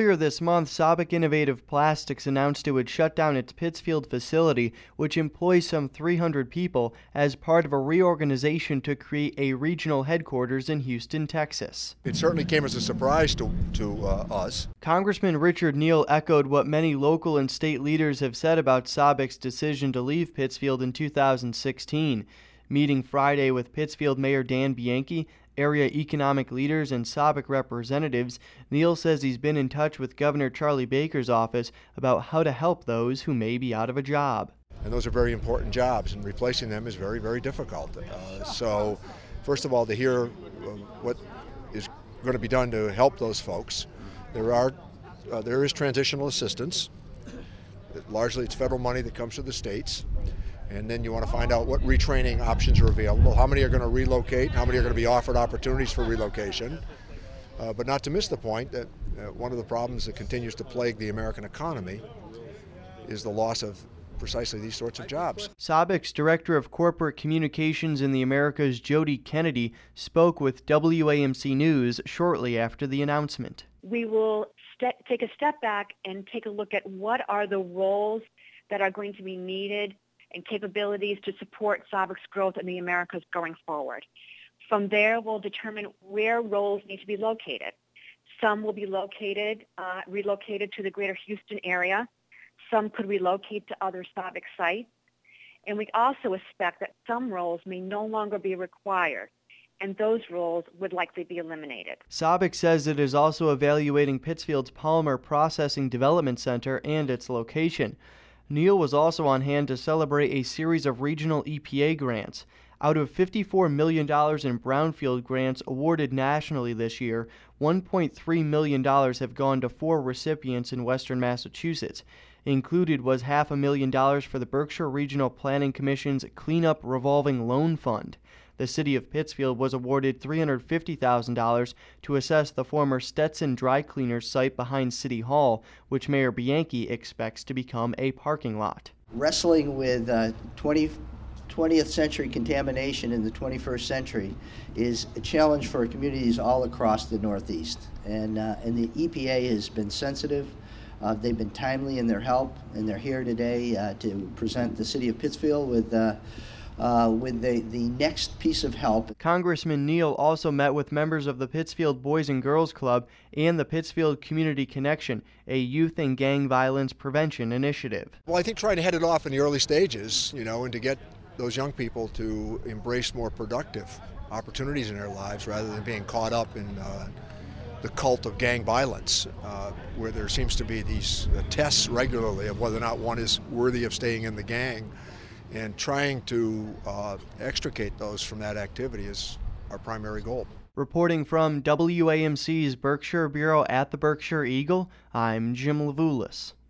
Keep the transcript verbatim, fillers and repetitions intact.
Earlier this month, Sabic Innovative Plastics announced it would shut down its Pittsfield facility, which employs some three hundred people, as part of a reorganization to create a regional headquarters in Houston, Texas. It certainly came as a surprise to, to uh, us. Congressman Richard Neal echoed what many local and state leaders have said about Sabic's decision to leave Pittsfield in two thousand sixteen. Meeting Friday with Pittsfield Mayor Dan Bianchi, area economic leaders, and Sabic representatives, Neal says he's been in touch with Governor Charlie Baker's office about how to help those who may be out of a job. And those are very important jobs, and replacing them is very, very difficult. Uh, so, first of all, to hear uh, what is going to be done to help those folks, there are uh, there is transitional assistance. Largely, it's federal money that comes to the states. And then you want to find out what retraining options are available, how many are going to relocate, how many are going to be offered opportunities for relocation. Uh, but not to miss the point that uh, one of the problems that continues to plague the American economy is the loss of precisely these sorts of jobs. Sabic's Director of Corporate Communications in the Americas, Jody Kennedy, spoke with W A M C News shortly after the announcement. We will st- take a step back and take a look at what are the roles that are going to be needed and capabilities to support Sabic's growth in the Americas going forward. From there, we'll determine where roles need to be located. Some will be located, uh, relocated to the greater Houston area. Some could relocate to other Sabic sites. And we also expect that some roles may no longer be required, and those roles would likely be eliminated. Sabic says it is also evaluating Pittsfield's Polymer Processing Development Center and its location. Neal was also on hand to celebrate a series of regional E P A grants. Out of fifty-four million dollars in brownfield grants awarded nationally this year, one point three million dollars have gone to four recipients in western Massachusetts. Included was half a million dollars for the Berkshire Regional Planning Commission's Cleanup Revolving Loan Fund. The city of Pittsfield was awarded three hundred fifty thousand dollars to assess the former Stetson Dry Cleaners site behind City Hall, which Mayor Bianchi expects to become a parking lot. Wrestling with uh, twentieth century contamination in the twenty-first century is a challenge for communities all across the Northeast. And, uh, and the E P A has been sensitive. Uh, they've been timely in their help, and they're here today uh, to present the city of Pittsfield with uh, Uh, with the, the next piece of help. Congressman Neal also met with members of the Pittsfield Boys and Girls Club and the Pittsfield Community Connection, a youth and gang violence prevention initiative. Well, I think trying to head it off in the early stages, you know, and to get those young people to embrace more productive opportunities in their lives rather than being caught up in uh, the cult of gang violence, uh, where there seems to be these uh, tests regularly of whether or not one is worthy of staying in the gang. And trying to uh, extricate those from that activity is our primary goal. Reporting from W A M C's Berkshire Bureau at the Berkshire Eagle, I'm Jim Levulis.